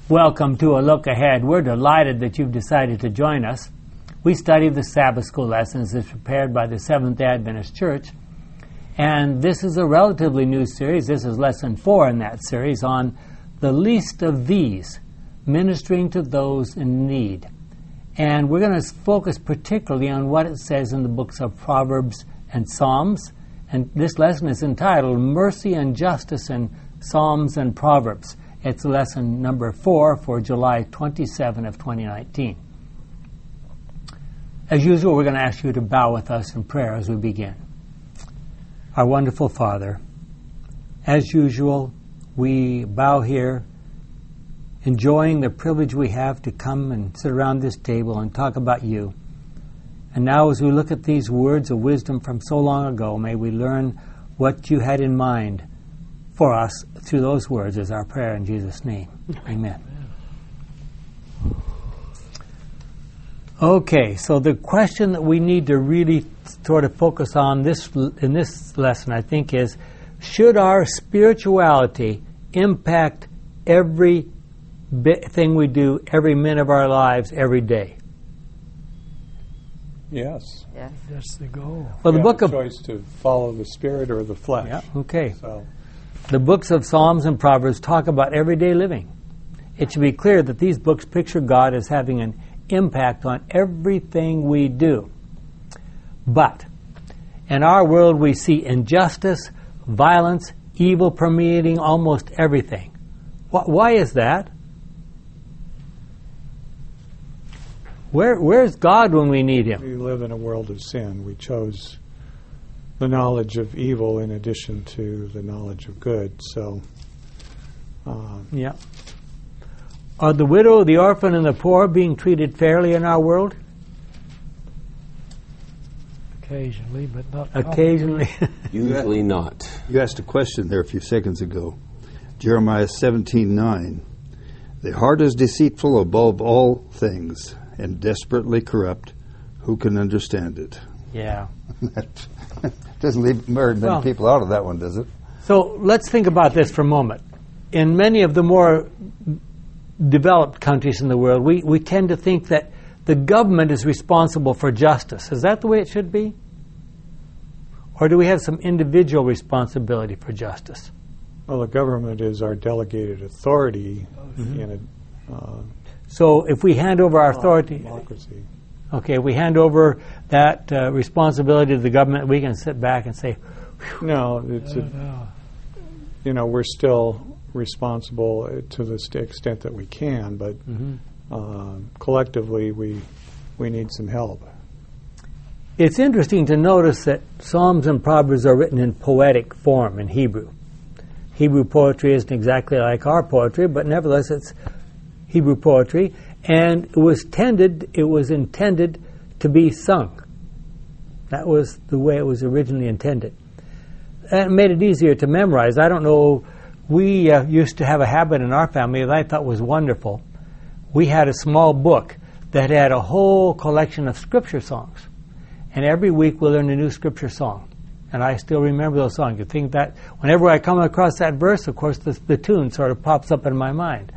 Welcome to A Look Ahead. We're delighted that you've decided to join us. We study the Sabbath School lessons as prepared by the Seventh-day Adventist Church. And this is a relatively new series. This is lesson 4 in that series on the least of these, ministering to those in need. And we're going to focus particularly on what it says in the books of Proverbs and Psalms. And this lesson is entitled Mercy and Justice in Psalms and Proverbs. It's lesson number 4 for July 27 of 2019. As usual, we're going to ask you to bow with us in prayer as we begin. Our wonderful Father, as usual, we bow here, enjoying the privilege we have to come and sit around this table and talk about you. And now as we look at these words of wisdom from so long ago, may we learn what you had in mind for us through those words is our prayer in Jesus' name. Amen. Okay, so the question that we need to really sort of focus on in this lesson, I think, is should our spirituality impact every thing we do, every minute of our lives, every day? Yes. Yes. That's the goal. Well, the You book have of a choice to follow the spirit or the flesh. Yeah, okay. So, The books of Psalms and Proverbs talk about everyday living. It should be clear that these books picture God as having an impact on everything we do. But in our world we see injustice, violence, evil permeating almost everything. Why is that? Where's God when we need Him? we live in a world of sin. We chose the knowledge of evil in addition to the knowledge of good. So, Yeah. Are the widow, the orphan, and the poor being treated fairly in our world? Occasionally, but not Occasionally. Usually not. You asked a question there a few seconds ago. Jeremiah 17:9. The heart is deceitful above all things and desperately corrupt. Who can understand it? Yeah. That doesn't leave very many people out of that one, does it? So let's think about this for a moment. In many of the more developed countries in the world, we tend to think that the government is responsible for justice. Is that the way it should be? Or do we have some individual responsibility for justice? well, the government is our delegated authority in a So if we hand over our authority, democracy. okay, if we hand over that responsibility to the government, we can sit back and say, No, it's we're still responsible to the extent that we can, but collectively we need some help. it's interesting to notice that Psalms and Proverbs are written in poetic form in Hebrew. Hebrew poetry isn't exactly like our poetry, but nevertheless it's Hebrew poetry, and it was intended to be sung. That was the way it was originally intended. And it made it easier to memorize. I don't know, we used to have a habit in our family that I thought was wonderful. We had a small book that had a whole collection of scripture songs. And every week we learned a new scripture song. And I still remember those songs. You think that whenever I come across that verse, of course, the tune sort of pops up in my mind.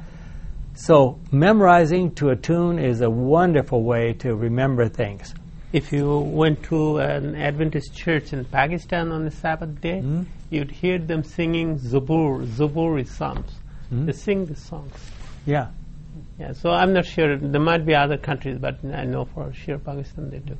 So memorizing to a tune is a wonderful way to remember things. If you went to an Adventist church in Pakistan on the Sabbath day, you'd hear them singing Zaburi Psalms. They sing the songs. Yeah. Yeah, so I'm not sure. There might be other countries, but I know for sure Pakistan they do.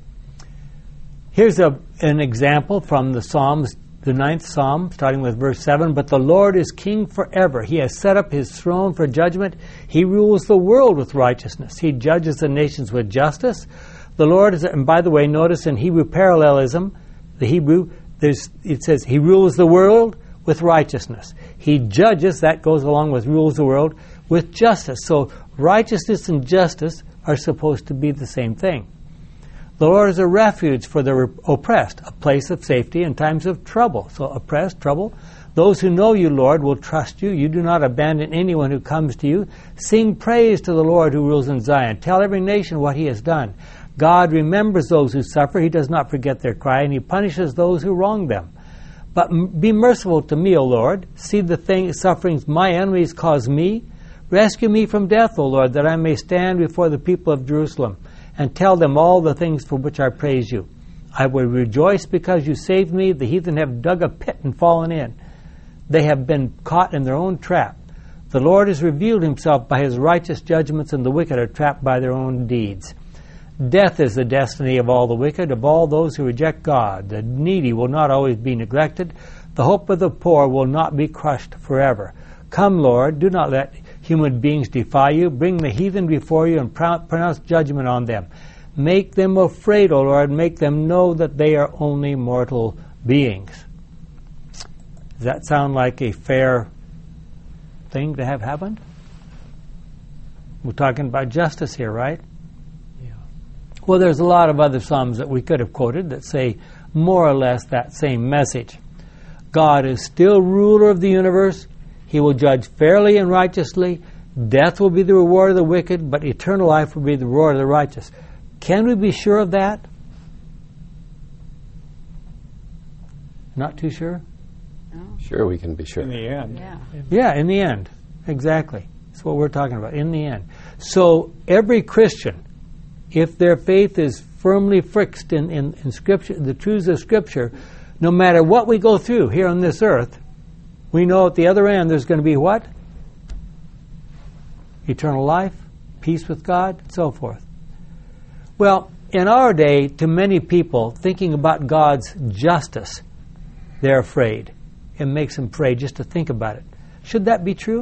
Here's an example from the Psalms, the 9th Psalm, starting with verse 7. But the Lord is king forever. He has set up his throne for judgment. He rules the world with righteousness. He judges the nations with justice. The Lord is, and by the way, notice in Hebrew parallelism, the Hebrew, it says, he rules the world with righteousness. He judges, that goes along with rules the world, with justice. So righteousness and justice are supposed to be the same thing. The Lord is a refuge for the oppressed, a place of safety in times of trouble. So oppressed, trouble. Those who know you, Lord, will trust you. You do not abandon anyone who comes to you. Sing praise to the Lord who rules in Zion. Tell every nation what he has done. God remembers those who suffer. He does not forget their cry, and he punishes those who wrong them. But be merciful to me, O Lord. See the sufferings my enemies cause me. Rescue me from death, O Lord, that I may stand before the people of Jerusalem and tell them all the things for which I praise you. I will rejoice because you saved me. The heathen have dug a pit and fallen in. They have been caught in their own trap. The Lord has revealed himself by his righteous judgments, and the wicked are trapped by their own deeds. Death is the destiny of all the wicked, of all those who reject God. The needy will not always be neglected. The hope of the poor will not be crushed forever. Come, Lord, do not let human beings defy you. Bring the heathen before you and pronounce judgment on them. Make them afraid, O Lord. Make them know that they are only mortal beings. Does that sound like a fair thing to have happened? We're talking about justice here, right? Yeah. Well, there's a lot of other psalms that we could have quoted that say more or less that same message. God is still ruler of the universe. He will judge fairly and righteously. Death will be the reward of the wicked, but eternal life will be the reward of the righteous. Can we be sure of that? Not too sure? Sure, we can be sure. In the end. Yeah. Yeah, in the end. Exactly. That's what we're talking about, in the end. So every Christian, if their faith is firmly fixed in Scripture, the truths of Scripture, no matter what we go through here on this earth, we know at the other end there's going to be what? Eternal life, peace with God, and so forth. Well, in our day, to many people, thinking about God's justice, they're afraid. It makes them afraid just to think about it. Should that be true?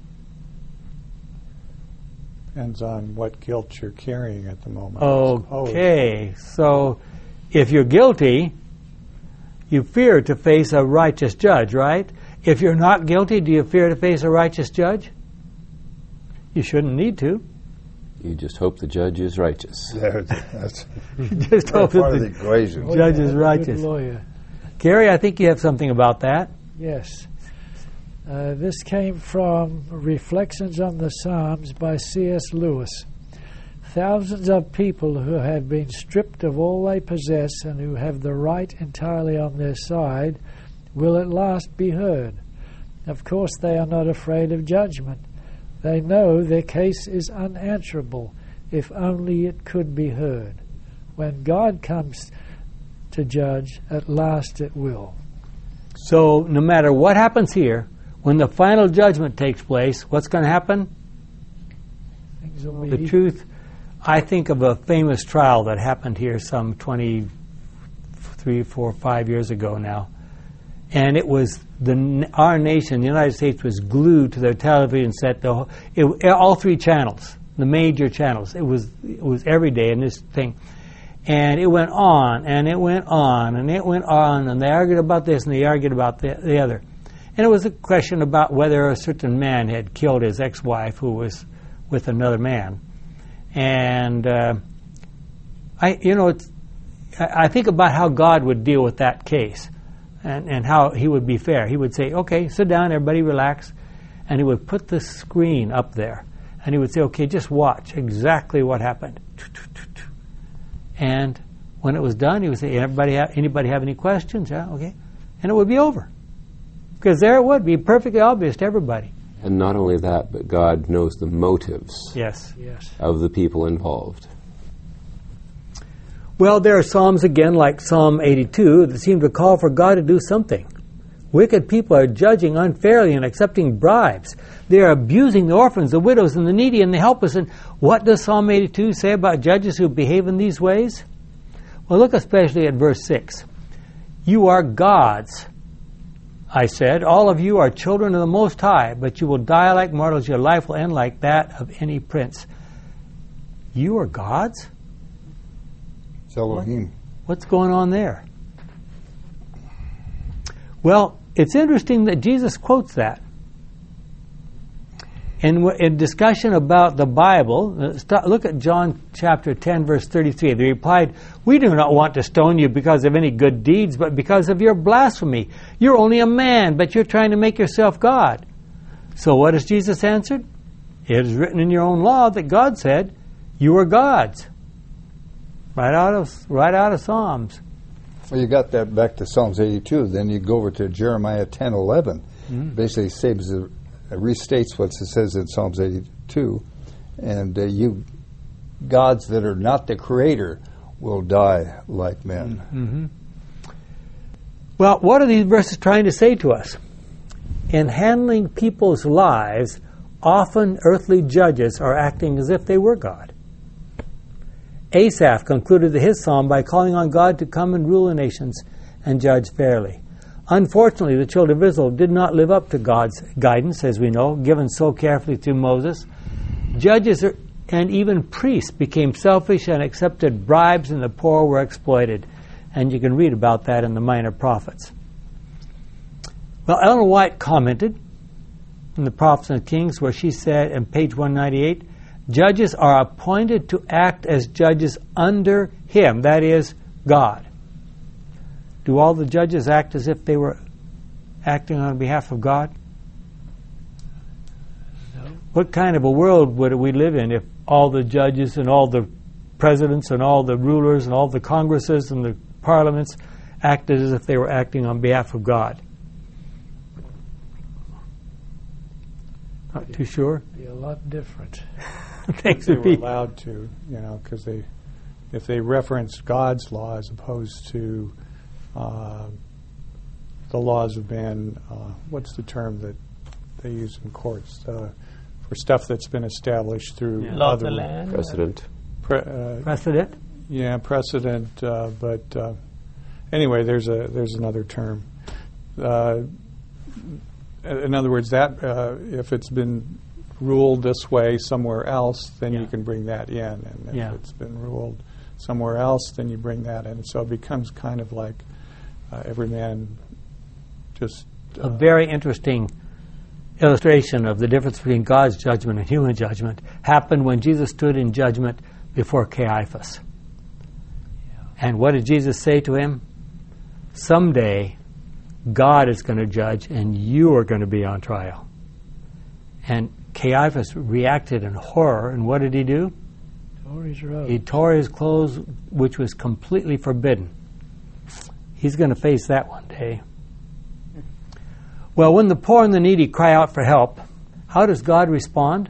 Depends on what guilt you're carrying at the moment. I suppose. Okay, so if you're guilty, you fear to face a righteous judge, right? If you're not guilty, do you fear to face a righteous judge? You shouldn't need to. You just hope the judge is righteous. That's Just hope part that of the equation. the judge is Good righteous. lawyer. Gary, I think you have something about that. Yes. This came from Reflections on the Psalms by C.S. Lewis. Thousands of people who have been stripped of all they possess and who have the right entirely on their side will at last be heard. Of course, they are not afraid of judgment. They know their case is unanswerable, if only it could be heard. When God comes to judge, at last it will. So no matter what happens here, when the final judgment takes place, what's going to happen? Things will The be truth. I think of a famous trial that happened here some 23, 4, 5 years ago now. And it was our nation, the United States, was glued to their television set, all three channels, the major channels. It was every day in this thing. And it went on, and it went on, and it went on, and they argued about this, and they argued about the other. And it was a question about whether a certain man had killed his ex-wife who was with another man. And I think about how God would deal with that case. And how he would be fair. He would say, okay, sit down, everybody relax. And he would put the screen up there. And he would say, okay, just watch exactly what happened. And when it was done, he would say, anybody have any questions? Yeah, okay. And it would be over. Because there it would be perfectly obvious to everybody. And not only that, but God knows the motives Yes. of the people involved. Well, there are psalms again, like Psalm 82, that seem to call for God to do something. Wicked people are judging unfairly and accepting bribes. They are abusing the orphans, the widows, and the needy, and the helpless. And what does Psalm 82 say about judges who behave in these ways? Well, look especially at verse 6. You are gods, I said. All of you are children of the Most High, but you will die like mortals. Your life will end like that of any prince. You are gods? It's Elohim. What's going on there? Well, it's interesting that Jesus quotes that. In discussion about the Bible, look at John chapter 10, verse 33. They replied, we do not want to stone you because of any good deeds, but because of your blasphemy. You're only a man, but you're trying to make yourself God. So what has Jesus answered? It is written in your own law that God said, you are gods. Right out of Psalms. Well, you got that back to Psalms 82. Then you go over to Jeremiah 10:11. Basically says restates what it says in Psalms 82, and you gods that are not the creator will die like men. Mm-hmm. Well, what are these verses trying to say to us? In handling people's lives, often earthly judges are acting as if they were God. Asaph concluded his psalm by calling on God to come and rule the nations and judge fairly. Unfortunately, the children of Israel did not live up to God's guidance, as we know, given so carefully through Moses. Judges and even priests became selfish and accepted bribes, and the poor were exploited. And you can read about that in the Minor Prophets. Well, Ellen White commented in the Prophets and Kings, where she said on page 198, judges are appointed to act as judges under him, that is, God. Do all the judges act as if they were acting on behalf of God? No. What kind of a world would we live in if all the judges and all the presidents and all the rulers and all the congresses and the parliaments acted as if they were acting on behalf of God? Not too sure? Be a lot different. Things They would were be. allowed to, because if they referenced God's law as opposed to the laws of man, what's the term that they use in courts for stuff that's been established through Law of other the land. Precedent. Precedent? Yeah, precedent. But anyway, there's another term. In other words, that if it's been ruled this way somewhere else, then you can bring that in, and if it's been ruled somewhere else, then you bring that in. So it becomes kind of like every man just A very interesting illustration of the difference between God's judgment and human judgment happened when Jesus stood in judgment before Caiaphas. And what did Jesus say to him? Someday, God is going to judge, and you are going to be on trial. And Caiaphas reacted in horror, and what did he do? Tore his robe. He tore his clothes, which was completely forbidden. He's going to face that one day. Well, when the poor and the needy cry out for help, how does God respond?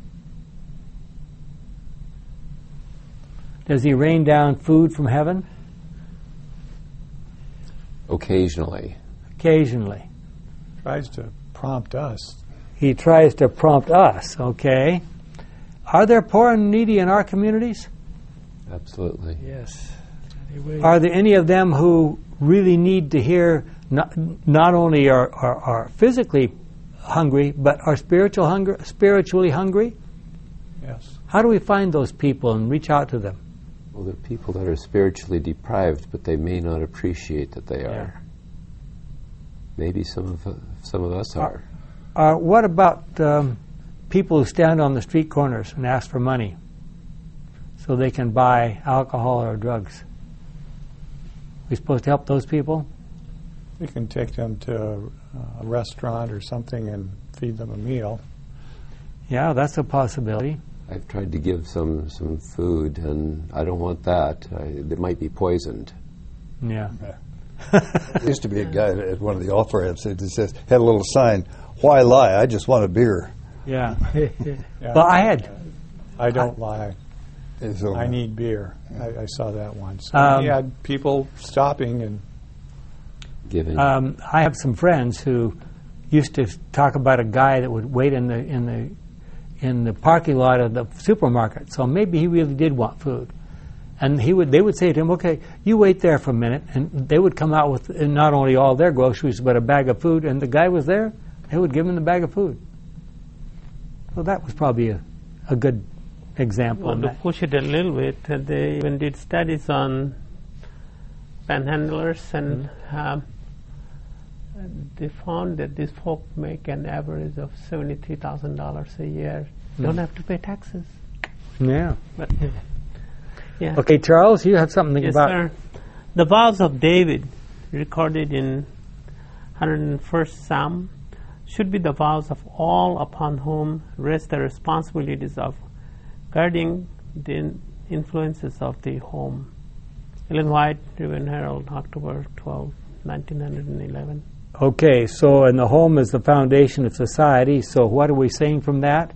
Does he rain down food from heaven? Occasionally. Occasionally. tries to prompt us. He tries to prompt us, okay? Are there poor and needy in our communities? Absolutely. Yes. Anyway, Are there any of them who really need to hear not only are physically hungry, but are spiritually hungry? Yes. How do we find those people and reach out to them? Well, there are people that are spiritually deprived, but they may not appreciate that they are. Maybe some of us are. What about people who stand on the street corners and ask for money so they can buy alcohol or drugs? We supposed to help those people? We can take them to a restaurant or something and feed them a meal. Yeah, that's a possibility. I've tried to give some food, and I don't want that. It might be poisoned. Yeah. There used to be a guy at one of the off-ramps that had a little sign, "Why lie? I just want a beer." Yeah. Yeah. Well, I don't lie. So, I need beer. I saw that once. So he had people stopping and Giving. I have some friends who used to talk about a guy that would wait in the parking lot of the supermarket. So maybe he really did want food, and they would say to him, "Okay, you wait there for a minute," and they would come out with not only all their groceries but a bag of food. And the guy was there; they would give him the bag of food. So that was probably a good example. Well, to push it a little bit, they even did studies on panhandlers, and they found that these folk make an average of $73,000 a year. Don't have to pay taxes. Yeah. But yeah. Okay, Charles, you have something Yes, about. sir. The vows of David, recorded in 101st Psalm, should be the vows of all upon whom rest the responsibilities of guarding the influences of the home. Ellen White, Review and Herald, October 12, 1911. Okay, so and the home is the foundation of society. So what are we saying from that?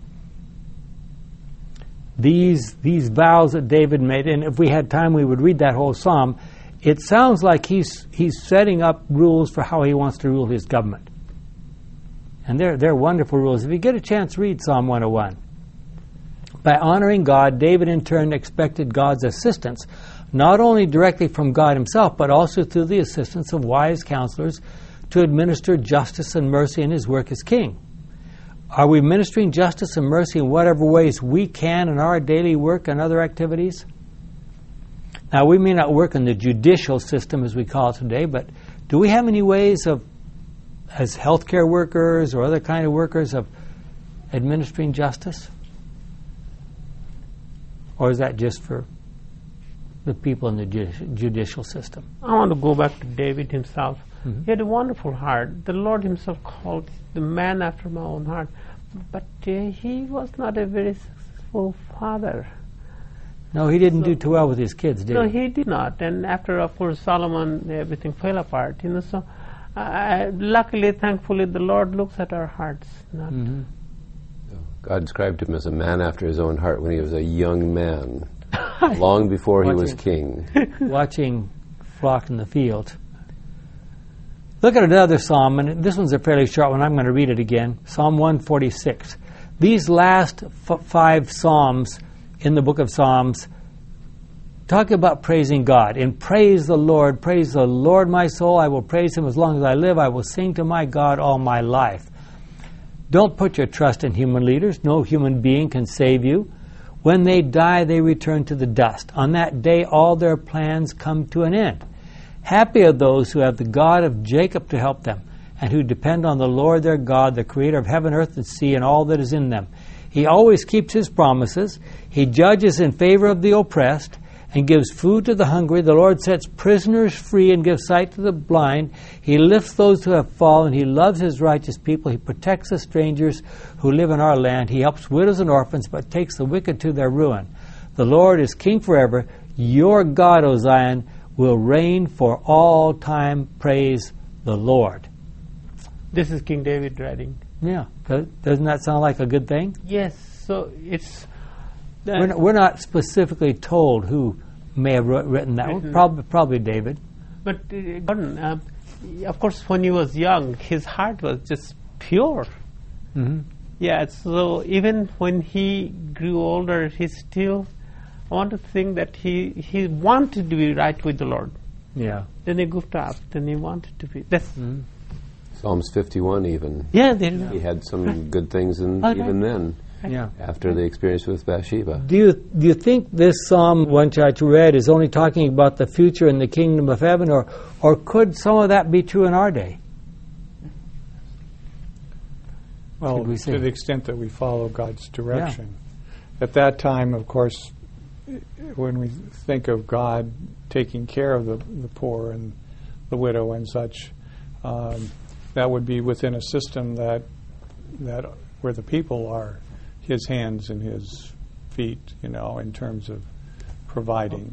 These vows that David made, and if we had time, we would read that whole psalm. It sounds like he's setting up rules for how he wants to rule his government, and they're wonderful rules. If you get a chance, read Psalm 101. By honoring God, David in turn expected God's assistance, not only directly from God himself, but also through the assistance of wise counselors to administer justice and mercy in his work as king. Are we ministering justice and mercy in whatever ways we can in our daily work and other activities? Now, we may not work in the judicial system as we call it today, but do we have any ways of, as healthcare workers or other kind of workers, of administering justice? Or is that just for the people in the judicial system? I want to go back to David himself. Mm-hmm. He had a wonderful heart. The Lord himself called the man after my own heart. But he was not a very successful father. No, he didn't do too well with his kids, did he? No, he did not. And after, of course, Solomon, everything fell apart. So, luckily, thankfully, the Lord looks at our hearts. Not God described him as a man after his own heart when he was a young man, long before he was king. Watching flock in the field. Look at another psalm, and this one's a fairly short one. I'm going to read it again. Psalm 146. These last 5 psalms in the book of Psalms talk about praising God. And praise the Lord, my soul. I will praise him as long as I live. I will sing to my God all my life. Don't put your trust in human leaders. No human being can save you. When they die, they return to the dust. On that day, all their plans come to an end. Happy are those who have the God of Jacob to help them, and who depend on the Lord their God, the creator of heaven, earth, and sea, and all that is in them. He always keeps his promises. He judges in favor of the oppressed, and gives food to the hungry. The Lord sets prisoners free and gives sight to the blind. He lifts those who have fallen. He loves his righteous people. He protects the strangers who live in our land. He helps widows and orphans, but takes the wicked to their ruin. The Lord is king forever. Your God, O Zion, will reign for all time. Praise the Lord. This is King David writing. Yeah. Doesn't that sound like a good thing? Yes. So it's... We're not specifically told who may have written that one. Probably David. But Gordon, of course, when he was young, his heart was just pure. Mm-hmm. Yeah, so even when he grew older, he still... I want to think that he wanted to be right with the Lord. Yeah. Then he goofed up. Then he wanted to be... That's Psalms 51 even. Yeah, he had some good things even then. Yeah. After the experience with Bathsheba. Do you think this psalm, one which I read, is only talking about the future in the kingdom of heaven, or could some of that be true in our day? Well, to the extent that we follow God's direction. Yeah. At that time, of course, when we think of God taking care of the poor and the widow and such, that would be within a system that where the people are his hands and his feet, in terms of providing,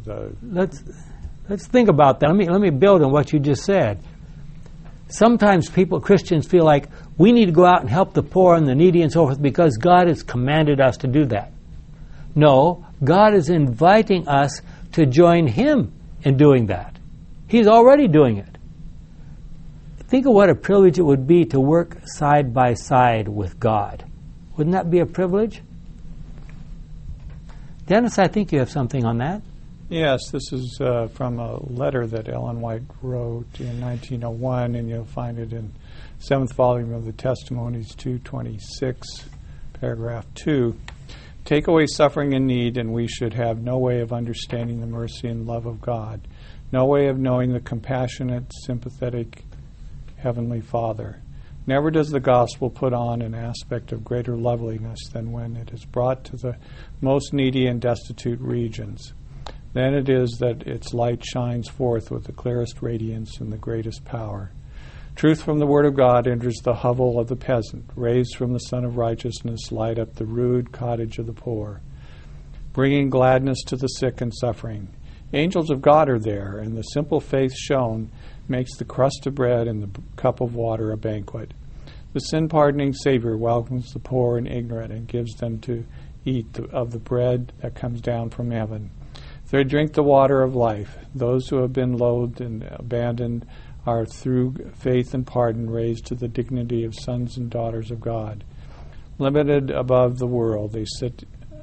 Let's think about that. Let me build on what you just said. Sometimes Christians feel like we need to go out and help the poor and the needy and so forth because God has commanded us to do that. No, God is inviting us to join him in doing that. He's already doing it. Think of what a privilege it would be to work side by side with God. Wouldn't that be a privilege? Dennis, I think you have something on that. Yes, this is from a letter that Ellen White wrote in 1901, and you'll find it in 7th volume of the Testimonies, 226, paragraph 2. Take away suffering and need, and we should have no way of understanding the mercy and love of God, no way of knowing the compassionate, sympathetic Heavenly Father. Never does the gospel put on an aspect of greater loveliness than when it is brought to the most needy and destitute regions. Then it is that its light shines forth with the clearest radiance and the greatest power. Truth from the Word of God enters the hovel of the peasant. Rays from the Sun of Righteousness light up the rude cottage of the poor, bringing gladness to the sick and suffering. Angels of God are there, and the simple faith shown makes the crust of bread and the cup of water a banquet. The sin-pardoning Savior welcomes the poor and ignorant and gives them to eat of the bread that comes down from heaven. They drink the water of life. Those who have been loathed and abandoned are, through faith and pardon, raised to the dignity of sons and daughters of God. Lifted above the world, they sit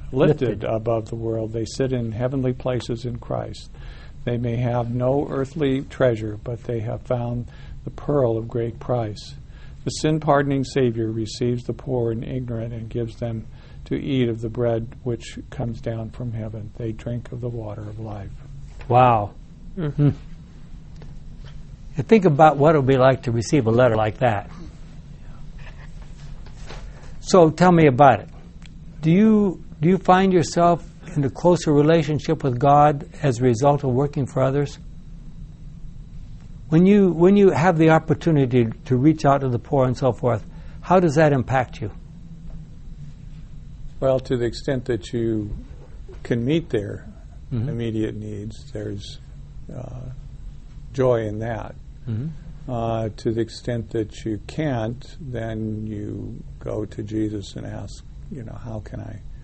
in heavenly places in Christ. They may have no earthly treasure, but they have found the pearl of great price. The sin-pardoning Savior receives the poor and ignorant and gives them to eat of the bread which comes down from heaven. They drink of the water of life. Wow. Mm-hmm. Think about what it would be like to receive a letter like that. So tell me about it. Do you find yourself in a closer relationship with God as a result of working for others? When you have the opportunity to reach out to the poor and so forth, how does that impact you? Well, to the extent that you can meet their immediate needs, there's joy in that. Mm-hmm. To the extent that you can't, then you go to Jesus and ask, how can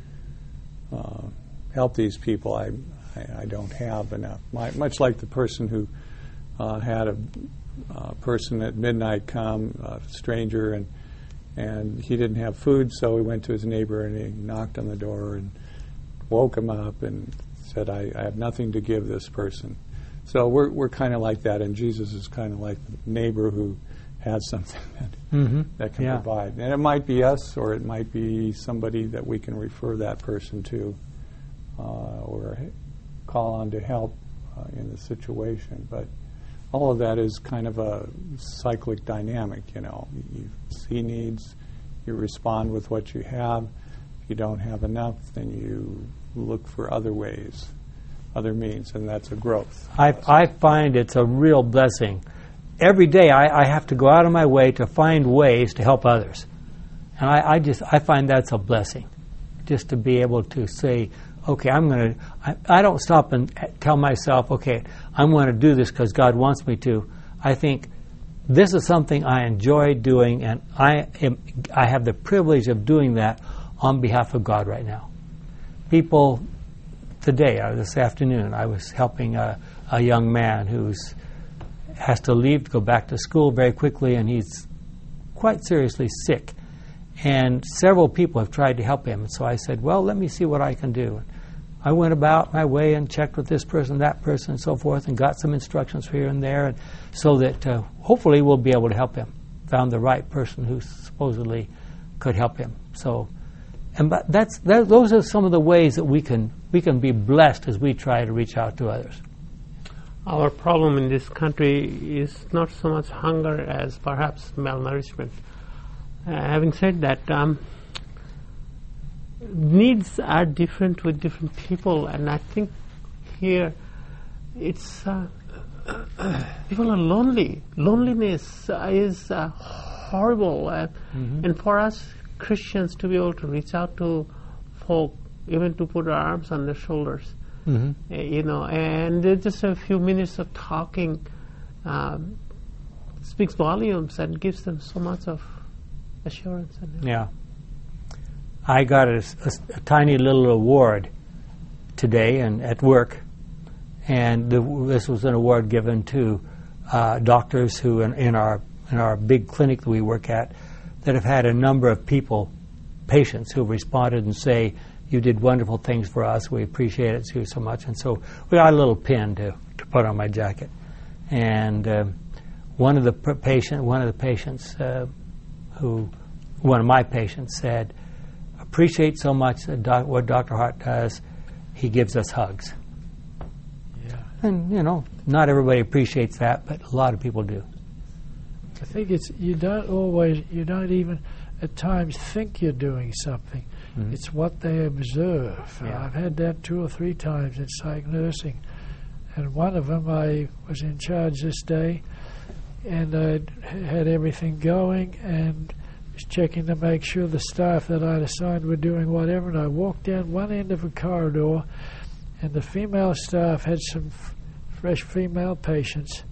I help these people? I don't have enough. Much like the person who had a person at midnight come, a stranger, and he didn't have food, so he went to his neighbor and he knocked on the door and woke him up and said, I have nothing to give this person. So we're kind of like that, and Jesus is kind of like the neighbor who has something that can provide. And it might be us, or it might be somebody that we can refer that person to or call on to help in the situation. But all of that is kind of a cyclic dynamic, You see needs, you respond with what you have. If you don't have enough, then you look for other ways, other means, and that's a growth. I find it's a real blessing. Every day I have to go out of my way to find ways to help others. And I find that's a blessing, just to be able to say, okay, I don't stop and tell myself, okay, I'm going to do this because God wants me to. I think this is something I enjoy doing, and I have the privilege of doing that on behalf of God right now. People today, this afternoon, I was helping a young man who has to leave to go back to school very quickly, and he's quite seriously sick. And several people have tried to help him. So I said, well, let me see what I can do. I went about my way and checked with this person, that person, and so forth, and got some instructions here and there, and so that hopefully we'll be able to help him. Found the right person who supposedly could help him. So, but those are some of the ways that we can be blessed as we try to reach out to others. Our problem in this country is not so much hunger as perhaps malnourishment. Having said that, needs are different with different people, and I think here it's people are lonely. Loneliness is horrible, and for us Christians to be able to reach out to folk, even to put our arms on their shoulders, and just a few minutes of talking speaks volumes and gives them so much of assurance. Yeah. I got a tiny little award today and at work, and this was an award given to doctors who in our big clinic that we work at that have had a number of patients who responded and say, you did wonderful things for us, we appreciate it so much. And so we got a little pin to put on my jacket. And one of my patients said, appreciate so much what Dr. Hart does. He gives us hugs. Yeah. And, not everybody appreciates that, but a lot of people do. I think you don't even at times think you're doing something. Mm-hmm. It's what they observe. Yeah. I've had that 2 or 3 times in psych nursing. And one of them, I was in charge this day, and I had everything going, and was checking to make sure the staff that I'd assigned were doing whatever, and I walked down one end of a corridor, and the female staff had some fresh female patients,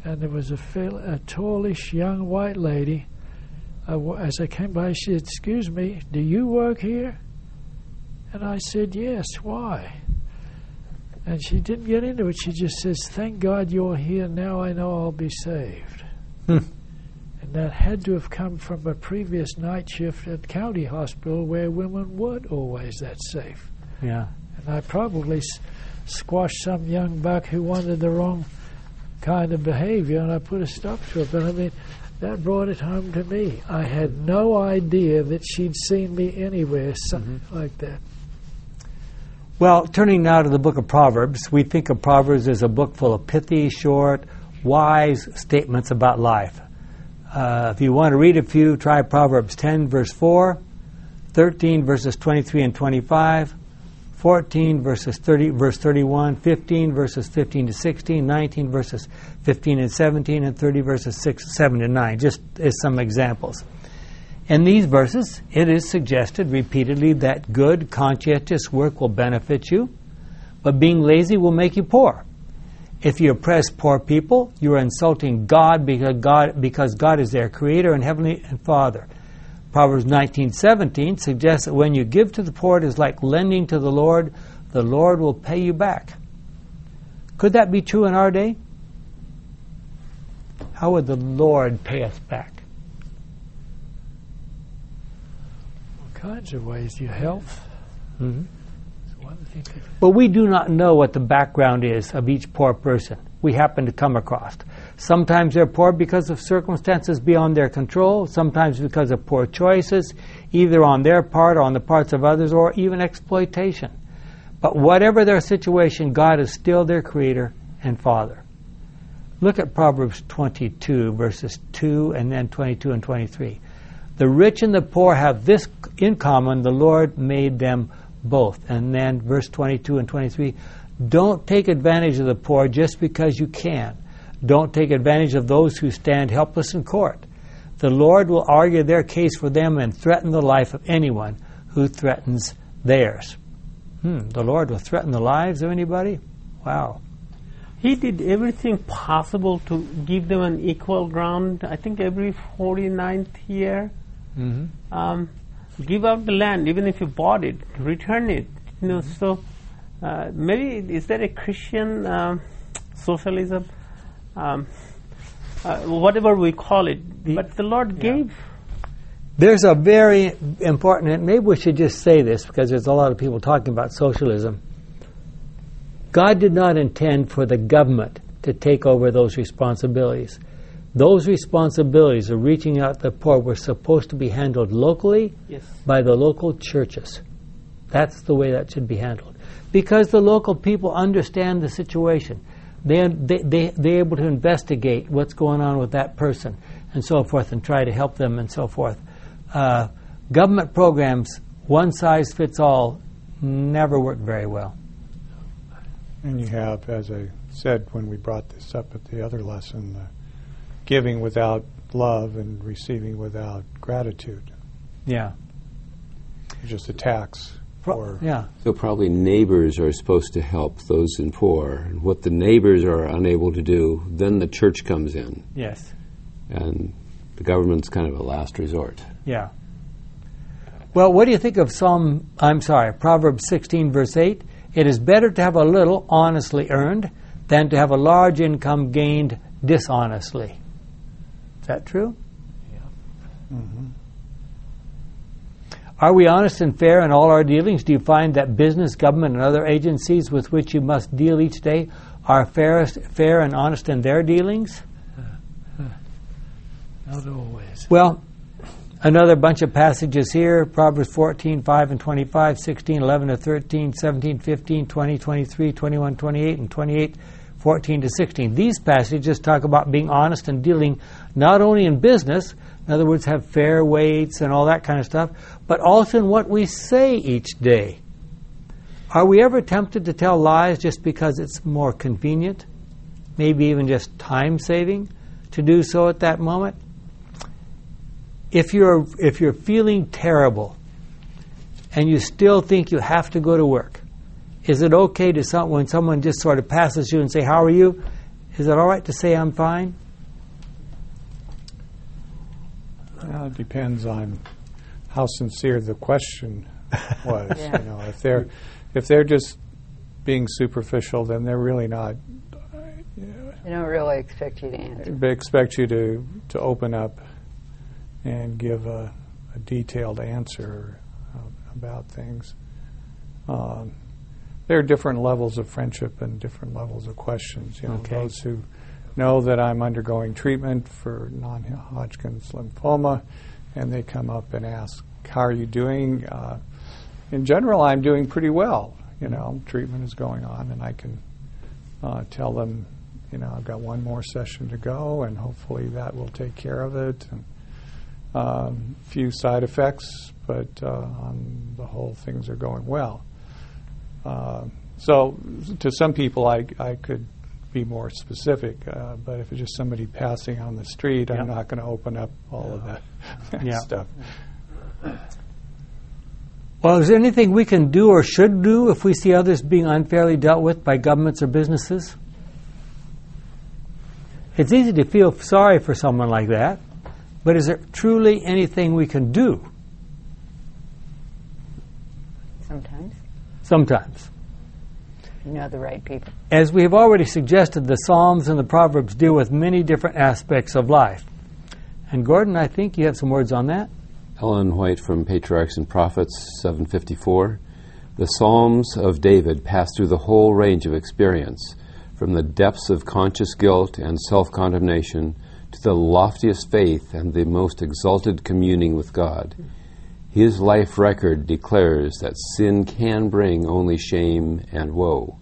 and there was a tallish young white lady. As I came by, she said, "Excuse me, do you work here?" And I said, "Yes, why?" And she didn't get into it. She just says, "Thank God you're here. Now I know I'll be saved." And that had to have come from a previous night shift at County Hospital where women weren't always that safe. Yeah. And I probably squashed some young buck who wanted the wrong kind of behavior, and I put a stop to it. But I mean, that brought it home to me. I had no idea that she'd seen me anywhere, something like that. Well, turning now to the book of Proverbs, we think of Proverbs as a book full of pithy, short, wise statements about life. If you want to read a few, try Proverbs 10, verse 4, 13, verses 23 and 25, 14, verse 31, 15, verses 15 to 16, 19, verses 15 and 17, and 30, verses 6, 7, and 9, just as some examples. In these verses, it is suggested repeatedly that good, conscientious work will benefit you, but being lazy will make you poor. If you oppress poor people, you are insulting God because God is their Creator and Heavenly and Father. Proverbs 19:17 suggests that when you give to the poor, it is like lending to the Lord will pay you back. Could that be true in our day? How would the Lord pay us back? All kinds of ways. Your health. Mm-hmm. One thing. But we do not know what the background is of each poor person we happen to come across. Sometimes they're poor because of circumstances beyond their control, sometimes because of poor choices, either on their part or on the parts of others, or even exploitation. But whatever their situation, God is still their Creator and Father. Look at Proverbs 22, verses 2 and then 22 and 23. The rich and the poor have this in common: the Lord made them both. And then verse 22 and 23, don't take advantage of the poor just because you can. Don't take advantage of those who stand helpless in court. The Lord will argue their case for them and threaten the life of anyone who threatens theirs. The Lord will threaten the lives of anybody? Wow. He did everything possible to give them an equal ground. I think every 49th year, give out the land, even if you bought it, return it. You know, so maybe is that a Christian socialism? Whatever we call it, but the Lord gave. There's a very important, and maybe we should just say this because there's a lot of people talking about socialism. God did not intend for the government to take over those responsibilities. Those responsibilities of reaching out to the poor were supposed to be handled locally by the local churches. That's the way that should be handled. Because the local people understand the situation. They're able to investigate what's going on with that person and so forth and try to help them and so forth. Government programs, one size fits all, never work very well. And you have, as I said when we brought this up at the other lesson, giving without love and receiving without gratitude. Yeah. Just a tax. So probably neighbors are supposed to help those in poor. And what the neighbors are unable to do, then the church comes in. Yes. And the government's kind of a last resort. Yeah. Well, what do you think of Proverbs 16, verse 8? It is better to have a little honestly earned than to have a large income gained dishonestly. Is that true? Yeah. Mm-hmm. Are we honest and fair in all our dealings? Do you find that business, government, and other agencies with which you must deal each day are fair and honest in their dealings? Not always. Well, another bunch of passages here, Proverbs 14, 5 and 25, 16, 11 to 13, 17, 15, 20, 23, 21, 28, and 28, 14 to 16. These passages talk about being honest and dealing not only in business, in other words, have fair weights and all that kind of stuff, but also in what we say each day. Are we ever tempted to tell lies just because it's more convenient, maybe even just time-saving to do so at that moment? If you're feeling terrible and you still think you have to go to work, is it okay to when someone just sort of passes you and say, "How are you?" Is it all right to say I'm fine? It depends on how sincere the question was. Yeah. You know, if they're just being superficial, then they're really not. They don't really expect you to answer. They expect you to open up and give a detailed answer about things. There are different levels of friendship and different levels of questions. You know, Okay. Those who know that I'm undergoing treatment for non-Hodgkin's lymphoma, and they come up and ask, "How are you doing?" In general, I'm doing pretty well. You know, treatment is going on, and I can tell them, you know, I've got one more session to go, and hopefully that will take care of it. And few side effects, but on the whole, things are going well. So, to some people, I could be more specific, but if it's just somebody passing on the street, I'm not going to open up all of that stuff. Well, is there anything we can do or should do if we see others being unfairly dealt with by governments or businesses? It's easy to feel sorry for someone like that, but is there truly anything we can do? Sometimes. Sometimes. You know the right people. As we have already suggested, the Psalms and the Proverbs deal with many different aspects of life. And Gordon, I think you have some words on that. Ellen White from Patriarchs and Prophets, 754. The Psalms of David pass through the whole range of experience, from the depths of conscious guilt and self-condemnation to the loftiest faith and the most exalted communing with God. His life record declares that sin can bring shame and woe.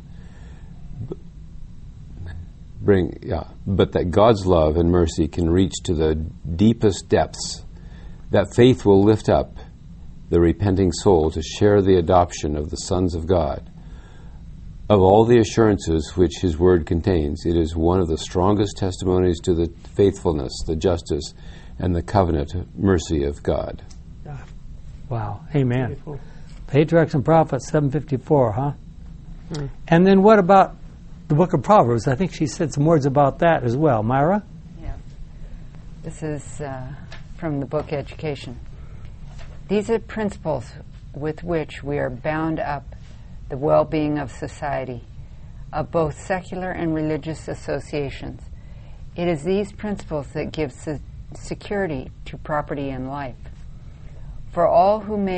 But that God's love and mercy can reach to the deepest depths, that faith will lift up the repenting soul to share the adoption of the sons of God. Of all the assurances which His Word contains, it is one of the strongest testimonies to the faithfulness, the justice, and the covenant mercy of God. Wow. Amen. Beautiful. Patriarchs and Prophets, 754, huh? And then what about the book of Proverbs? I think she said some words about that as well. Myra? Yeah. This is from the book Education. These are principles with which we are bound up the well-being of society, of both secular and religious associations. It is these principles that give security to property and life. For all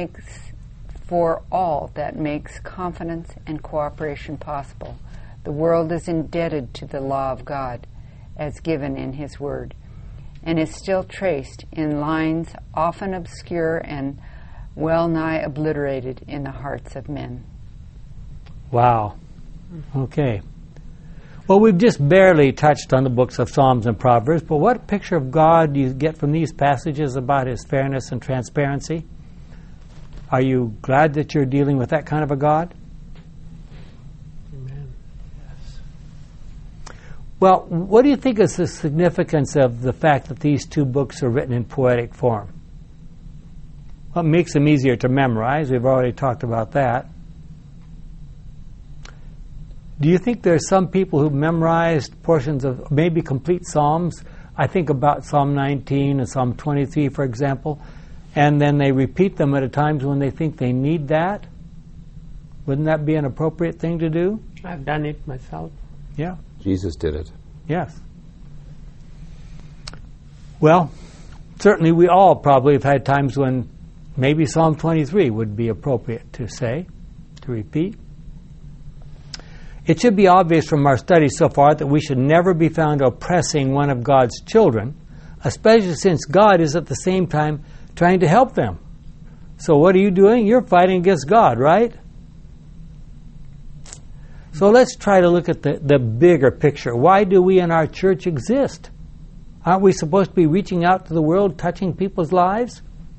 that makes confidence and cooperation possible, the world is indebted to the law of God, as given in His Word, and is still traced in lines often obscure and well-nigh obliterated in the hearts of men. Wow. Okay. Well, we've just barely touched on the books of Psalms and Proverbs, but what picture of God do you get from these passages about His fairness and transparency? Are you glad that you're dealing with that kind of a God? Amen. Yes. Well, what do you think is the significance of the fact that these two books are written in poetic form? What makes them easier to memorize? We've already talked about that. Do you think there's some people who've memorized portions of maybe complete Psalms? I think about Psalm 19 and Psalm 23, for example, and then they repeat them at times when they think they need that. Wouldn't that be an appropriate thing to do? I've done it myself. Yeah. Jesus did it. Yes. Well, certainly we all probably have had times when maybe Psalm 23 would be appropriate to say, to repeat. It should be obvious from our studies so far that we should never be found oppressing one of God's children, especially since God is at the same time trying to help them. So what are you doing? You're fighting against God, right? So let's try to look at the bigger picture. Why do we in our church exist? Aren't we supposed to be reaching out to the world, touching people's lives?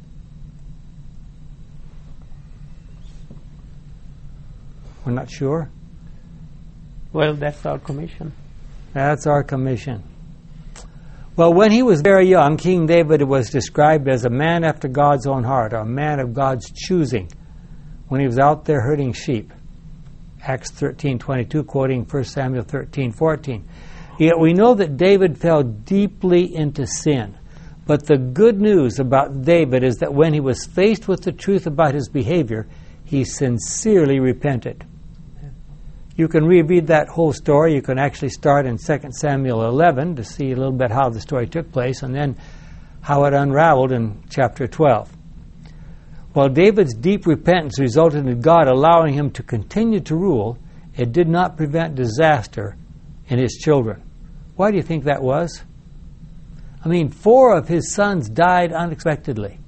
We're not sure. Well, that's our commission. That's our commission. Well, when he was very young, King David was described as a man after God's own heart, or a man of God's choosing, when he was out there herding sheep. Acts 13:22, quoting 1 Samuel 13:14. Yet we know that David fell deeply into sin. But the good news about David is that when he was faced with the truth about his behavior, he sincerely repented. You can reread that whole story. You can actually start in 2 Samuel 11 to see a little bit how the story took place, and then how it unraveled in chapter 12. While David's deep repentance resulted in God allowing him to continue to rule, it did not prevent disaster in his children. Why do you think that was? I mean, 4 of his sons died unexpectedly.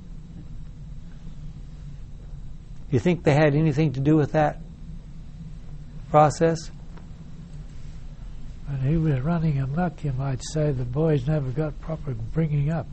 You think they had anything to do with that process? When he was running amok, you might say the boys never got proper bringing up.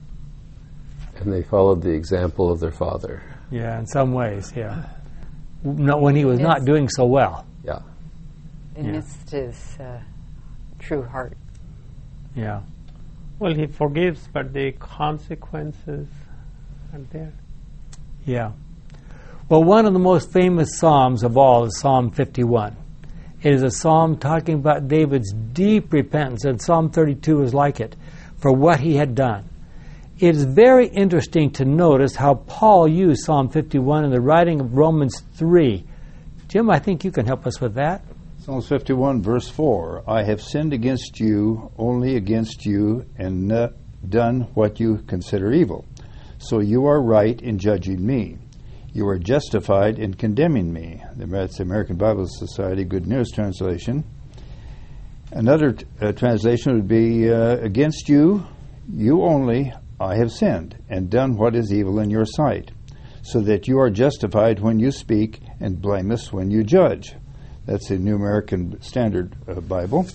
And they followed the example of their father. Yeah, in some ways, yeah. No, when he was not doing so well. Yeah. They missed his true heart. Yeah. Well, he forgives, but the consequences are there. Yeah. Well, one of the most famous psalms of all is Psalm 51. It is a psalm talking about David's deep repentance, and Psalm 32 is like it, for what he had done. It is very interesting to notice how Paul used Psalm 51 in the writing of Romans 3. Jim, I think you can help us with that. Psalm 51, verse 4, I have sinned against you, only against you, and done what you consider evil. So you are right in judging me. You are justified in condemning me. That's the American Bible Society Good News Translation. Another translation would be, against you, you only, I have sinned, and done what is evil in your sight, so that you are justified when you speak, and blameless when you judge. That's the New American Standard Bible.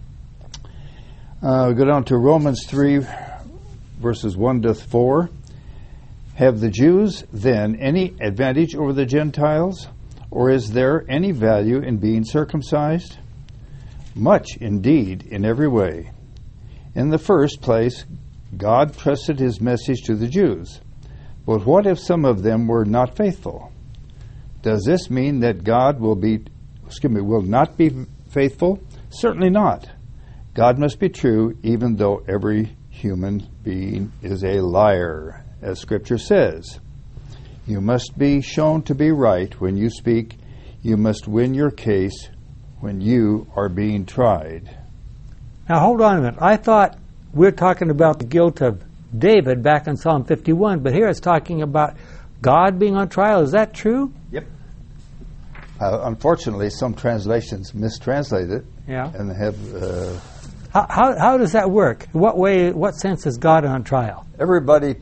We go down to Romans 3, verses 1 to 4. Have the Jews then any advantage over the Gentiles, or is there any value in being circumcised? Much indeed, in every way. In the first place, God trusted his message to the Jews. But what if some of them were not faithful? Does this mean that God will not be faithful? Certainly not. God must be true, even though every human being is a liar, as Scripture says. You must be shown to be right when you speak. You must win your case when you are being tried. Now, hold on a minute. I thought we're talking about the guilt of David back in Psalm 51, but here it's talking about God being on trial. Is that true? Yep. Unfortunately, some translations mistranslate it and have... How does that work? What sense is God on trial? Everybody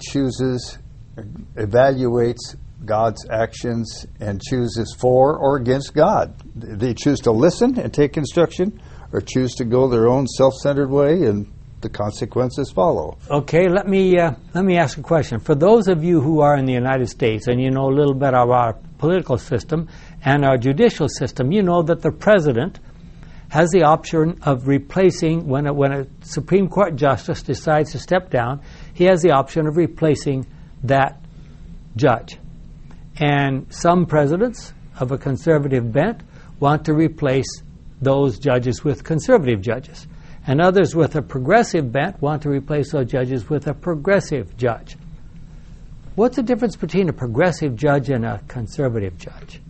evaluates God's actions and chooses for or against God. They choose to listen and take instruction, or choose to go their own self-centered way, and the consequences follow. Okay, let me ask a question. For those of you who are in the United States and you know a little bit of our political system and our judicial system, you know that the president has the option of replacing, when a Supreme Court justice decides to step down, he has the option of replacing that judge. And some presidents of a conservative bent want to replace those judges with conservative judges. And others with a progressive bent want to replace those judges with a progressive judge. What's the difference between a progressive judge and a conservative judge?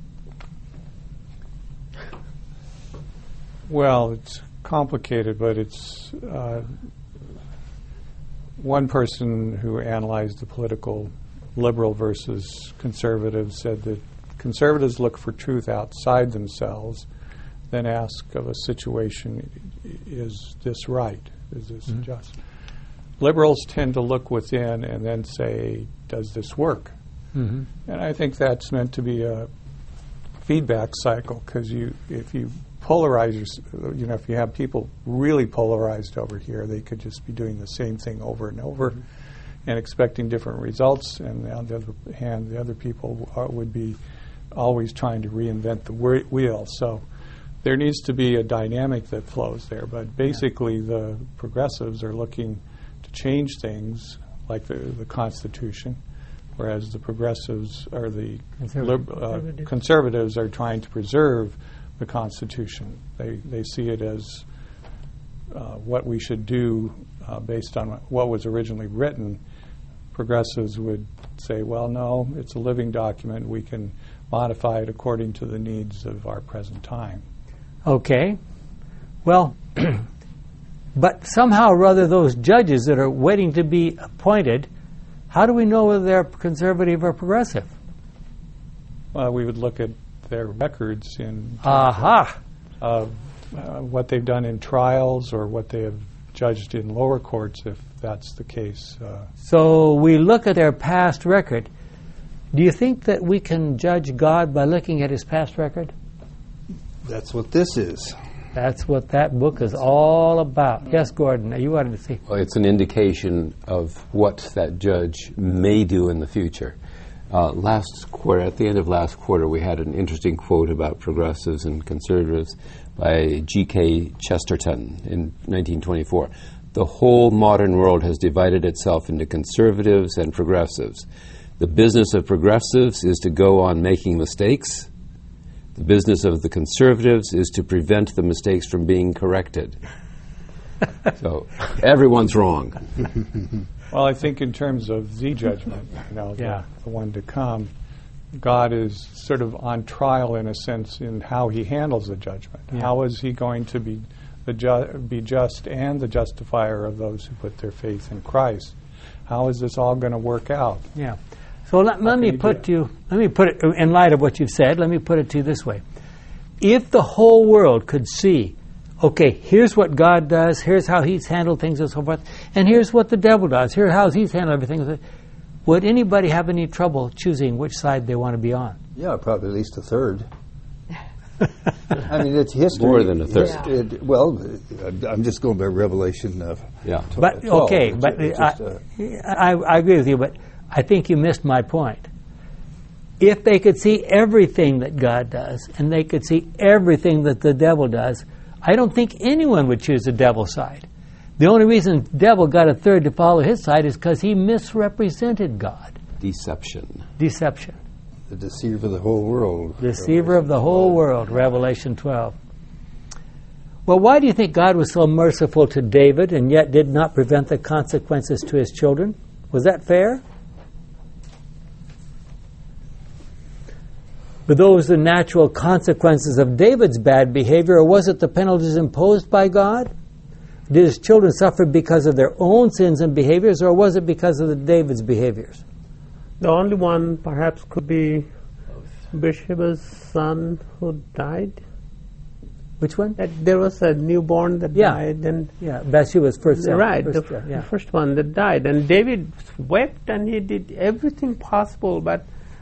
Well, it's complicated, but it's one person who analyzed the political liberal versus conservative said that conservatives look for truth outside themselves, then ask of a situation, is this right? Is this just? Liberals tend to look within and then say, does this work? And I think that's meant to be a feedback cycle, because if you polarize, if you have people really polarized over here, they could just be doing the same thing over and over and expecting different results. And on the other hand, the other people would be always trying to reinvent the wheel. So there needs to be a dynamic that flows there. But basically, the progressives are looking to change things, like the Constitution, whereas the progressives or the conservatives are trying to preserve the Constitution. They see it as what we should do based on what was originally written, progressives would say, well, no, it's a living document. We can modify it according to the needs of our present time. Okay. Well, but somehow or other those judges that are waiting to be appointed, how do we know whether they're conservative or progressive? Well, we would look at their records in Aha! What they've done in trials or what they have judged in lower courts, if that's the case. So we look at their past record. Do you think that we can judge God by looking at his past record? That's what this is. That's what that book is all about. Yes, Gordon, you wanted to see. Well, it's an indication of what that judge may do in the future. Last quarter, at the end of last quarter, we had an interesting quote about progressives and conservatives by G.K. Chesterton in 1924. The whole modern world has divided itself into conservatives and progressives. The business of progressives is to go on making mistakes. The business of the conservatives is to prevent the mistakes from being corrected. So everyone's wrong. Well, I think in terms of the judgment, the one to come, God is sort of on trial in a sense in how he handles the judgment. Yeah. How is he going to be just and the justifier of those who put their faith in Christ? How is this all going to work out? Yeah. So let me put it in light of what you've said. Let me put it to you this way: if the whole world could see, okay, here's what God does, here's how he's handled things and so forth, and here's what the devil does, here's how he's handled everything, would anybody have any trouble choosing which side they want to be on? Yeah, probably at least a third. I mean, it's history. More than a third. I'm just going by Revelation. But 12. okay, I agree with you, but I think you missed my point. If they could see everything that God does, and they could see everything that the devil does, I don't think anyone would choose the devil's side. The only reason the devil got a third to follow his side is because he misrepresented God. Deception. The deceiver of the whole world. Deceiver of the whole world, Revelation 12. Well, why do you think God was so merciful to David and yet did not prevent the consequences to his children? Was that fair? Were those the natural consequences of David's bad behavior, or was it the penalties imposed by God? Did his children suffer because of their own sins and behaviors, or was it because of David's behaviors? The only one perhaps could be Bathsheba's son who died. Which one? There was a newborn that died. And Bathsheba's first son. Right, the first one that died. And David wept and he did everything possible, but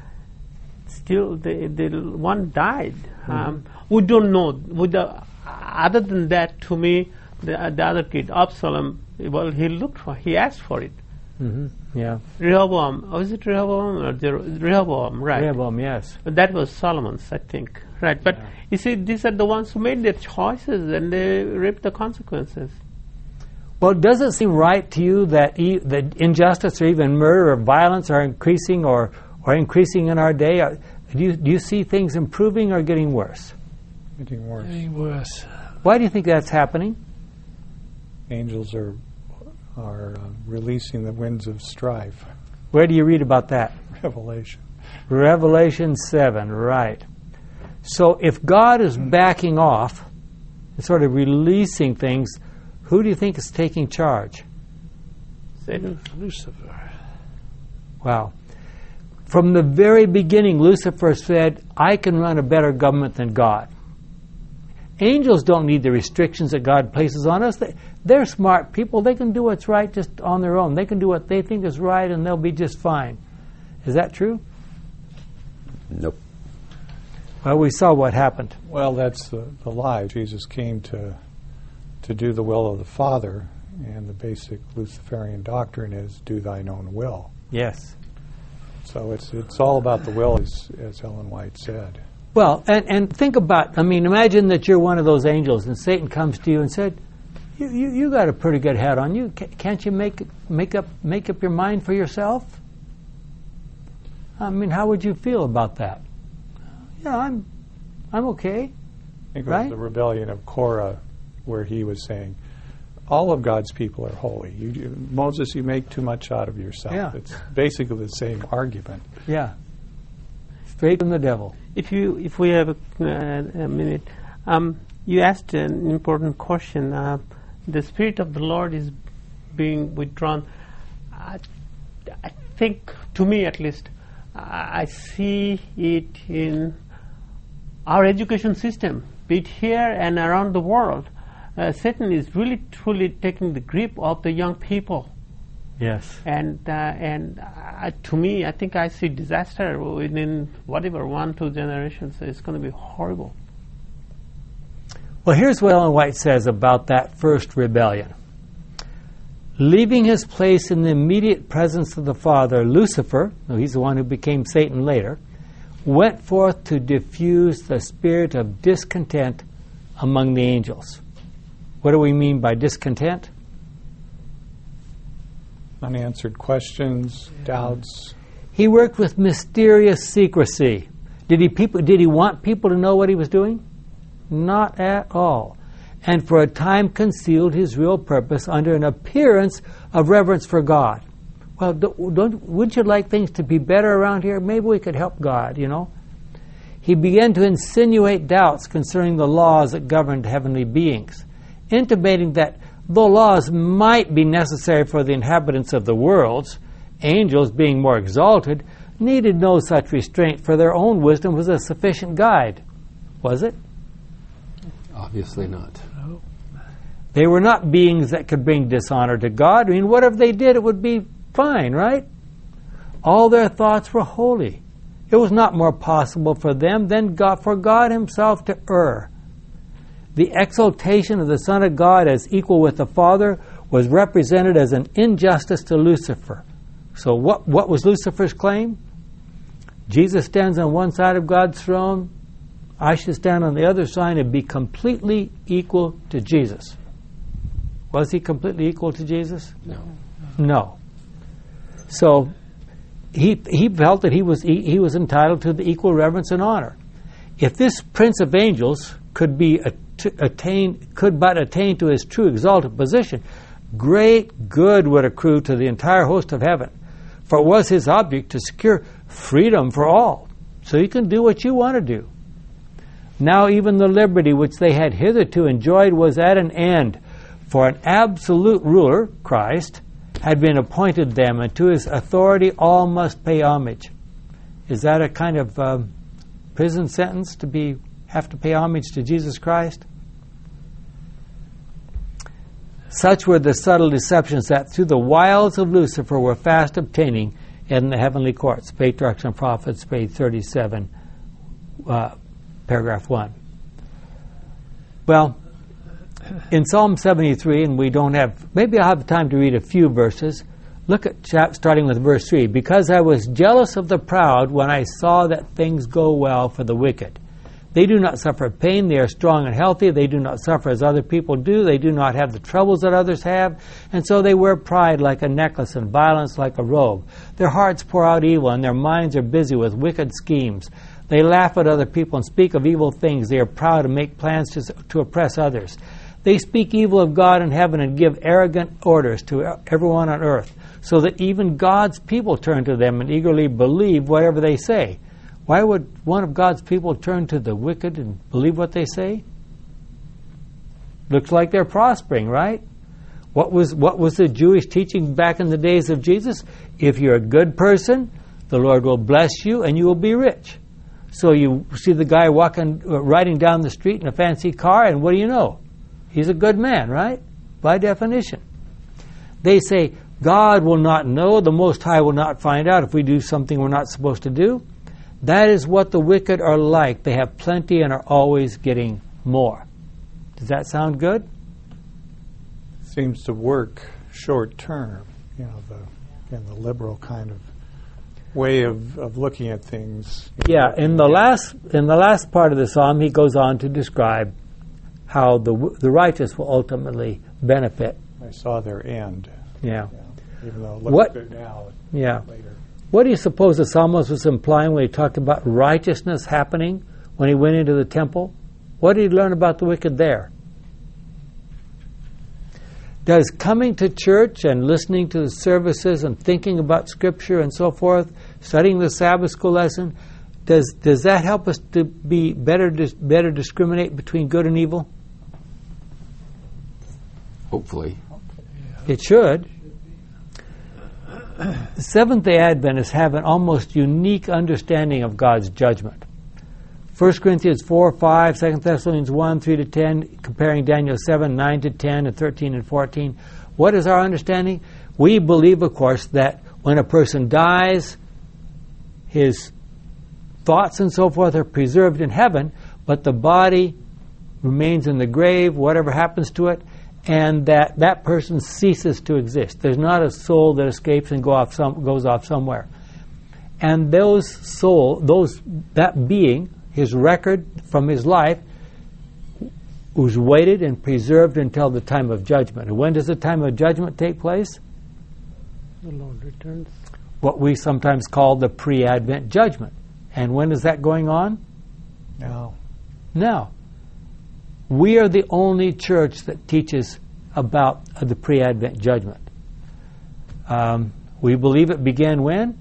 still the one died. We don't know. Other than that, to me, the other kid, Absalom, well, he asked for it. Mm-hmm. Yeah. Rehoboam, was it Rehoboam or Rehoboam? Right. Rehoboam, yes. That was Solomon's, I think. Right, but you see, these are the ones who made their choices and they reap the consequences. Well, does it seem right to you that injustice or even murder or violence are increasing or increasing in our day? Do you see things improving or getting worse? Getting worse. Getting worse. Why do you think that's happening? Angels are releasing the winds of strife. Where do you read about that? Revelation. Revelation 7, right. So if God is backing off and sort of releasing things, who do you think is taking charge? Satan. Lucifer. Wow. From the very beginning, Lucifer said, I can run a better government than God. Angels don't need the restrictions that God places on us. They're smart people. They can do what's right just on their own. They can do what they think is right and they'll be just fine. Is that true? Nope. Well, we saw what happened. Well, that's the lie. Jesus came to do the will of the Father, and the basic Luciferian doctrine is do thine own will. Yes. So it's all about the will, as Ellen White said. Well, and think about, imagine that you're one of those angels and Satan comes to you and said, you got a pretty good head on you. Can't you make up your mind for yourself? How would you feel about that? Yeah, I'm okay. I think right? it was the rebellion of Korah where he was saying, all of God's people are holy. Moses, you make too much out of yourself. Yeah. It's basically the same argument. Yeah. Straight from the devil. If we have a minute, you asked an important question. The Spirit of the Lord is being withdrawn. I think, to me at least, I see it in our education system, be it here and around the world. Satan is really, truly taking the grip of the young people. Yes. And to me, I think I see disaster within whatever 1-2 generations. It's going to be horrible. Well, here's what Ellen White says about that first rebellion. Leaving his place in the immediate presence of the Father, Lucifer, he's the one who became Satan later, went forth to diffuse the spirit of discontent among the angels. What do we mean by discontent? Unanswered questions, doubts. He worked with mysterious secrecy. Did he want people to know what he was doing? Not at all. And for a time concealed his real purpose under an appearance of reverence for God. Well, wouldn't you like things to be better around here? Maybe we could help God, you know. He began to insinuate doubts concerning the laws that governed heavenly beings, intimating that though laws might be necessary for the inhabitants of the worlds, angels, being more exalted, needed no such restraint, for their own wisdom was a sufficient guide. Was it? Obviously not. No. They were not beings that could bring dishonor to God. I mean, whatever they did, it would be fine, right? All their thoughts were holy. It was not more possible for them than for God himself to err. The exaltation of the Son of God as equal with the Father was represented as an injustice to Lucifer. So what was Lucifer's claim? Jesus stands on one side of God's throne. I should stand on the other side and be completely equal to Jesus. Was he completely equal to Jesus? No. No. So he felt that he was entitled to the equal reverence and honor. If this Prince of Angels could but attain to his true exalted position, great good would accrue to the entire host of heaven. For it was his object to secure freedom for all, so you can do what you want to do. Now even the liberty which they had hitherto enjoyed was at an end, for an absolute ruler, Christ, had been appointed them, and to his authority all must pay homage. Is that a kind of prison sentence to have to pay homage to Jesus Christ? Such were the subtle deceptions that through the wiles of Lucifer were fast obtaining in the heavenly courts. Patriarchs and Prophets, page 37, paragraph 1. Well, in Psalm 73, and maybe I'll have time to read a few verses. Look at starting with verse 3. Because I was jealous of the proud when I saw that things go well for the wicked. They do not suffer pain. They are strong and healthy. They do not suffer as other people do. They do not have the troubles that others have. And so they wear pride like a necklace and violence like a robe. Their hearts pour out evil, and their minds are busy with wicked schemes. They laugh at other people and speak of evil things. They are proud and make plans to oppress others. They speak evil of God in heaven and give arrogant orders to everyone on earth, so that even God's people turn to them and eagerly believe whatever they say. Why would one of God's people turn to the wicked and believe what they say? Looks like they're prospering, right? What was the Jewish teaching back in the days of Jesus? If you're a good person, the Lord will bless you and you will be rich. So you see the guy riding down the street in a fancy car, and what do you know? He's a good man, right? By definition. They say, God will not know, the Most High will not find out if we do something we're not supposed to do. That is what the wicked are like. They have plenty and are always getting more. Does that sound good? Seems to work short term, the liberal kind of way of looking at things. Yeah, in the last part of the psalm, he goes on to describe how the righteous will ultimately benefit. I saw their end. Yeah. Even though it looks good now. Yeah. Later. What do you suppose the psalmist was implying when he talked about righteousness happening when he went into the temple? What did he learn about the wicked there? Does coming to church and listening to the services and thinking about Scripture and so forth, studying the Sabbath school lesson, does that help us to be better discriminate between good and evil? Hopefully. It should. The Seventh-day Adventists have an almost unique understanding of God's judgment. 1 Corinthians 4, 5, 2 Thessalonians 1, 3 to 10, comparing Daniel 7, 9 to 10, and 13 and 14. What is our understanding? We believe, of course, that when a person dies, his thoughts and so forth are preserved in heaven, but the body remains in the grave, whatever happens to it, and that person ceases to exist. There's not a soul that escapes and goes off somewhere. And that being, his record from his life, was weighted and preserved until the time of judgment. And when does the time of judgment take place? The Lord returns. What we sometimes call the pre-Advent judgment. And when is that going on? Now. We are the only church that teaches about the pre-Advent judgment. We believe it began when?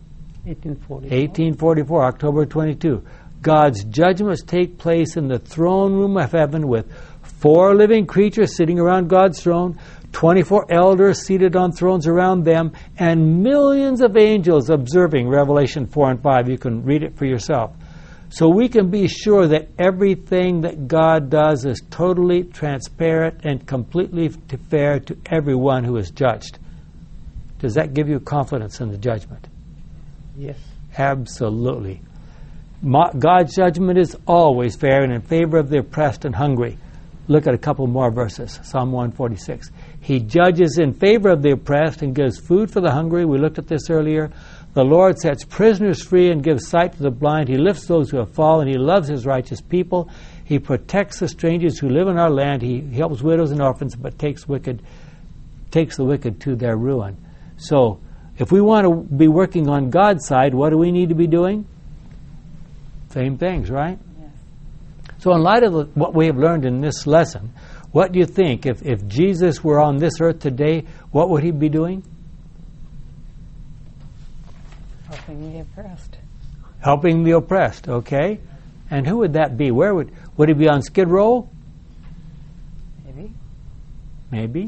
1844, October 22. God's judgments take place in the throne room of heaven with 4 living creatures sitting around God's throne, 24 elders seated on thrones around them, and millions of angels observing. Revelation 4 and 5. You can read it for yourself. So we can be sure that everything that God does is totally transparent and completely fair to everyone who is judged. Does that give you confidence in the judgment? Yes. Absolutely. God's judgment is always fair and in favor of the oppressed and hungry. Look at a couple more verses. Psalm 146. He judges in favor of the oppressed and gives food for the hungry. We looked at this earlier. The Lord sets prisoners free and gives sight to the blind. He lifts those who have fallen. He loves his righteous people. He protects the strangers who live in our land. He helps widows and orphans, but takes the wicked to their ruin. So, if we want to be working on God's side, what do we need to be doing? Same things, right? Yes. So in light of what we have learned in this lesson, what do you think? If Jesus were on this earth today, what would he be doing? Helping the oppressed. Helping the oppressed, okay. And who would that be? Where would he be on Skid Row? Maybe.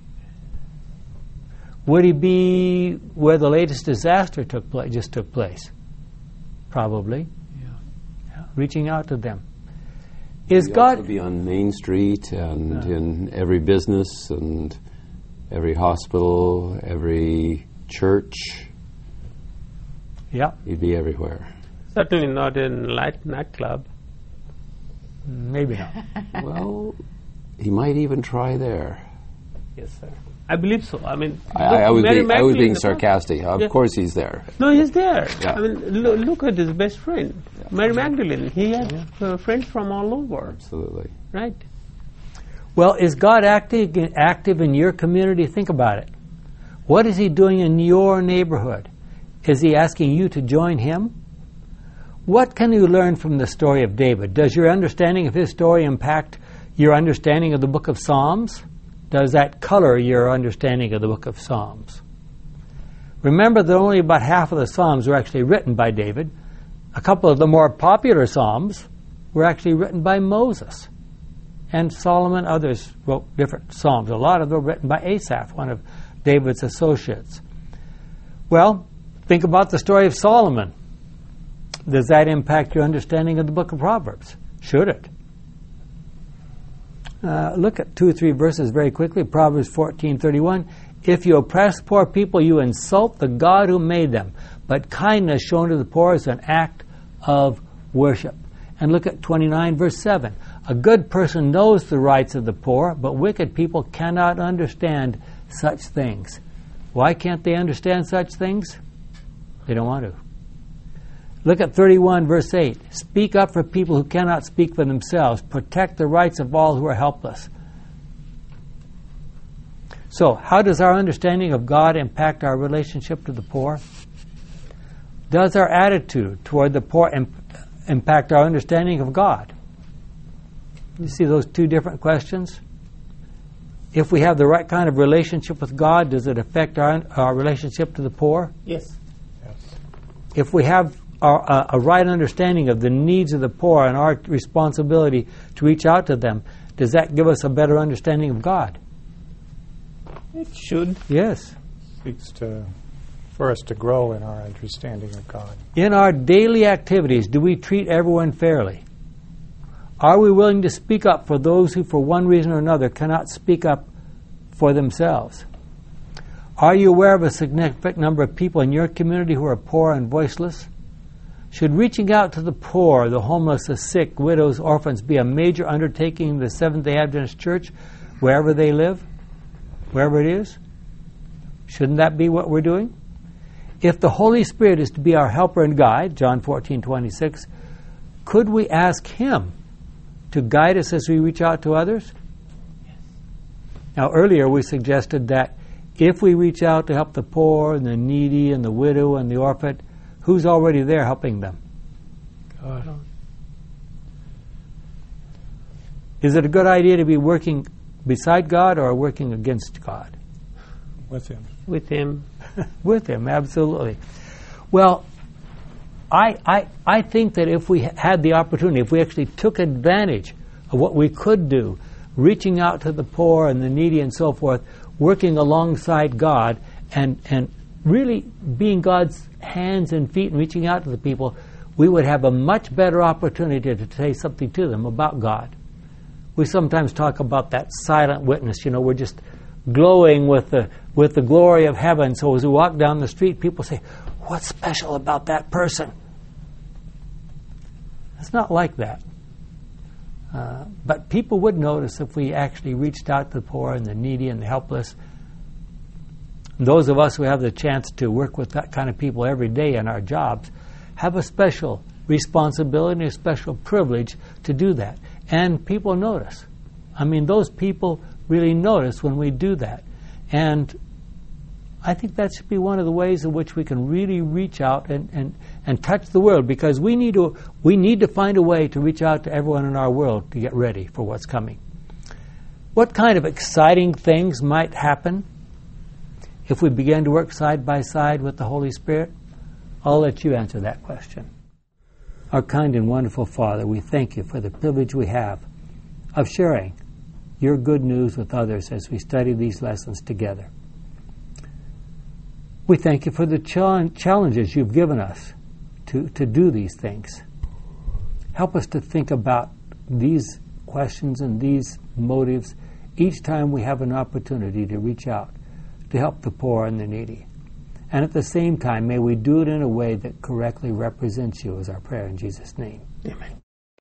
Would he be where the latest disaster just took place? Probably. Yeah. Reaching out to them. Is He'd God also be on Main Street and in every business and every hospital, every church. Yeah. He'd be everywhere. Certainly not in nightclub. Maybe not. Well, he might even try there. Yes, sir. I believe so. I mean, I was being sarcastic. Of course he's there. No, he's there. Yeah. I mean, look at his best friend, Mary Magdalene. He had friends from all over. Absolutely. Right. Well, is God active in your community? Think about it. What is he doing in your neighborhood? Is he asking you to join him? What can you learn from the story of David? Does your understanding of his story impact your understanding of the book of Psalms? Does that color your understanding of the book of Psalms? Remember that only about half of the Psalms were actually written by David. A couple of the more popular Psalms were actually written by Moses. And Solomon, others wrote different Psalms. A lot of them were written by Asaph, one of David's associates. Well, think about the story of Solomon. Does that impact your understanding of the book of Proverbs? Should it? Look at 2 or 3 verses very quickly. Proverbs 14:31. If you oppress poor people, you insult the God who made them. But kindness shown to the poor is an act of worship. And look at 29 verse 7. A good person knows the rights of the poor, but wicked people cannot understand such things. Why can't they understand such things? They don't want to. Look at 31 verse 8. Speak up for people who cannot speak for themselves. Protect the rights of all who are helpless. So, how does our understanding of God impact our relationship to the poor? Does our attitude toward the poor impact our understanding of God? You see those two different questions? If we have the right kind of relationship with God, does it affect our relationship to the poor? Yes. If we have a right understanding of the needs of the poor and our responsibility to reach out to them, does that give us a better understanding of God? It should. Yes. Seeks for us to grow in our understanding of God. In our daily activities, do we treat everyone fairly? Are we willing to speak up for those who, for one reason or another, cannot speak up for themselves? Are you aware of a significant number of people in your community who are poor and voiceless? Should reaching out to the poor, the homeless, the sick, widows, orphans be a major undertaking in the Seventh-day Adventist Church, wherever they live, wherever it is? Shouldn't that be what we're doing? If the Holy Spirit is to be our helper and guide, John 14:26, could we ask Him to guide us as we reach out to others? Now, earlier we suggested that if we reach out to help the poor and the needy and the widow and the orphan, who's already there helping them? God. Is it a good idea to be working beside God or working against God? With Him. With Him. With Him, absolutely. Well, I think that if we had the opportunity, if we actually took advantage of what we could do, reaching out to the poor and the needy and so forth, working alongside God and really being God's hands and feet and reaching out to the people, we would have a much better opportunity to say something to them about God. We sometimes talk about that silent witness. You know, we're just glowing with the glory of heaven. So as we walk down the street, people say, "What's special about that person?" It's not like that. But people would notice if we actually reached out to the poor and the needy and the helpless. And those of us who have the chance to work with that kind of people every day in our jobs have a special responsibility and a special privilege to do that. And people notice. I mean, those people really notice when we do that. And I think that should be one of the ways in which we can really reach out and touch the world, because we need to find a way to reach out to everyone in our world to get ready for what's coming. What kind of exciting things might happen if we began to work side by side with the Holy Spirit? I'll let you answer that question. Our kind and wonderful Father, we thank you for the privilege we have of sharing your good news with others as we study these lessons together. We thank you for the challenges you've given us to do these things. Help us to think about these questions and these motives each time we have an opportunity to reach out to help the poor and the needy. And at the same time, may we do it in a way that correctly represents you, is our prayer in Jesus' name. Amen.